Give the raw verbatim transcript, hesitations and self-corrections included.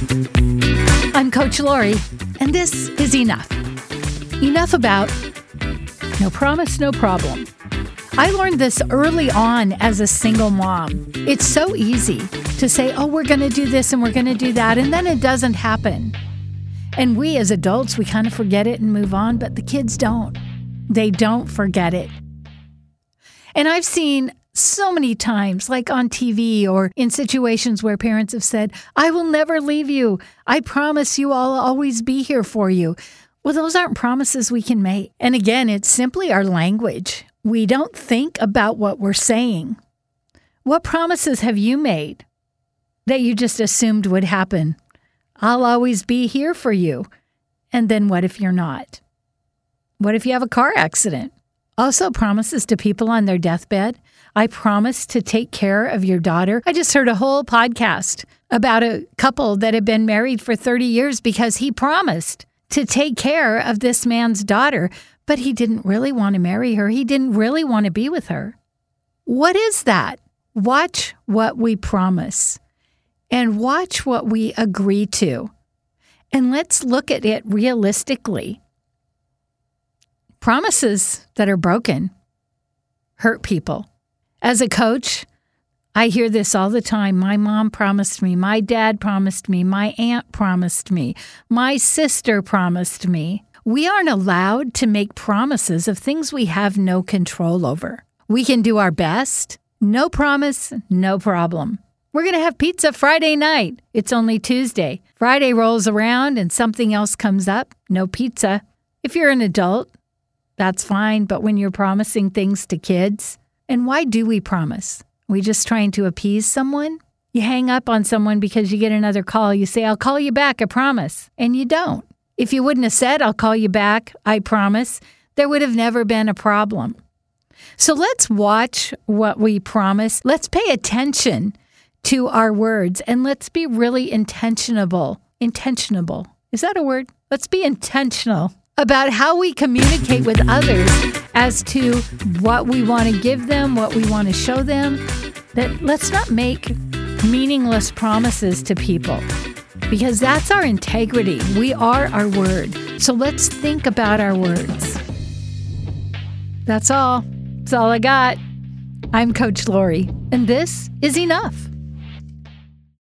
I'm Coach Lori, and this is Enough. Enough about no promise, no problem. I learned this early on as a single mom. It's so easy to say, oh, we're going to do this and we're going to do that, and then it doesn't happen. And we as adults, we kind of forget it and move on, but the kids don't. They don't forget it. And I've seen so many times, like on T V or in situations where parents have said, I will never leave you. I promise you I'll always be here for you. Well, those aren't promises we can make. And again, it's simply our language. We don't think about what we're saying. What promises have you made that you just assumed would happen? I'll always be here for you. And then what if you're not? What if you have a car accident? Also promises to people on their deathbed. I promise to take care of your daughter. I just heard a whole podcast about a couple that had been married for thirty years because he promised to take care of this man's daughter, but he didn't really want to marry her. He didn't really want to be with her. What is that? Watch what we promise and watch what we agree to. And let's look at it realistically. Promises that are broken hurt people. As a coach, I hear this all the time. My mom promised me, my dad promised me, my aunt promised me, my sister promised me. We aren't allowed to make promises of things we have no control over. We can do our best. No promise, no problem. We're going to have pizza Friday night. It's only Tuesday. Friday rolls around and something else comes up. No pizza. If you're an adult, that's fine. But when you're promising things to kids, and why do we promise? Are we just trying to appease someone? You hang up on someone because you get another call. You say, I'll call you back, I promise. And you don't. If you wouldn't have said, I'll call you back, I promise, there would have never been a problem. So let's watch what we promise. Let's pay attention to our words, and let's be really intentionable. Intentionable. Is that a word? Let's be intentional about how we communicate with others as to what we want to give them, what we want to show them. That let's not make meaningless promises to people, because that's our integrity. We are our word. So let's think about our words. That's all. That's all I got. I'm Coach Lori, and this is Enough.